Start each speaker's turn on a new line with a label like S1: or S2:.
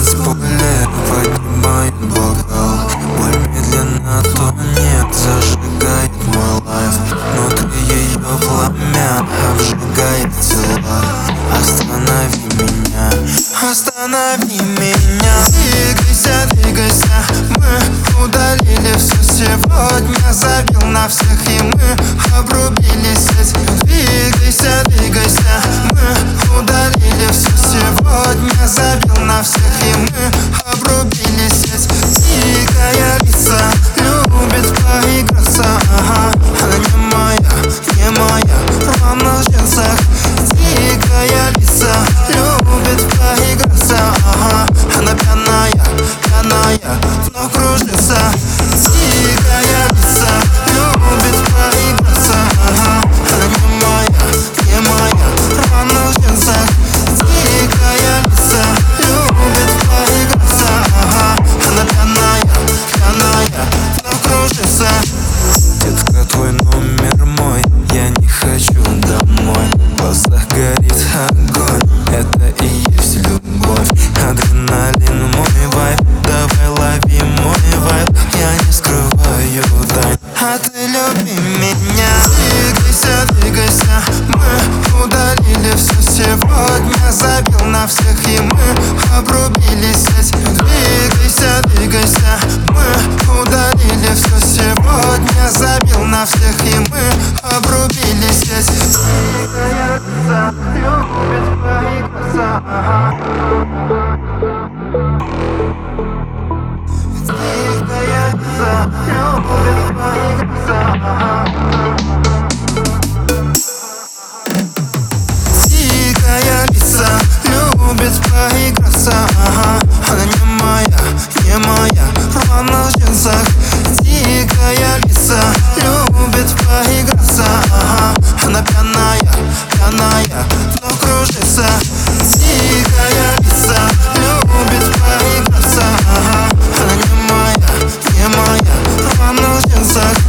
S1: с поля поднимает бокал. Боль медленно тонет, зажигает мой лайф. Внутри ее пламя обжигает тела. Останови меня, останови меня. Двигайся, двигайся, мы удалили все сегодня. Забил на всех и мы обрубили сеть. Двигайся, двигайся, мы удалили все сегодня. Забил на всех и мы обрубили сеть. Дикая лиса любит поиграться, она не моя, не моя, в рваных джинсах. Дикая лиса любит поиграться, она пьяная, пьяная, но кружится. Дикая лиса любит поиграться, она не моя, не моя, в рваных джинсах. Дикая лиса любит поиграться, она пьяная, пьяная, но кружится. Детка, твой номер мой, я не хочу домой. В глазах горит огонь, это и есть любовь. Адреналин мой вайб, давай лови мой вайб. Я не скрываю тайн, а ты люби меня. Двигайся, двигайся, мы удалили все сегодня. Забил на всех и мы обрубили сеть. Двигайся, двигайся, мы удалили все сегодня. Забил на всех и мы обрубили сеть. Дикая лиса любит поиграться, дикая лиса любит поиграться. Дикая лиса любит поиграться, она не моя, не моя, в рваных джинсах. Дикая лиса любит поиграться, она пьяная, пьяная, но кружится. Дикая лиса любит поиграться, она не моя, не моя, в рваных джинсах.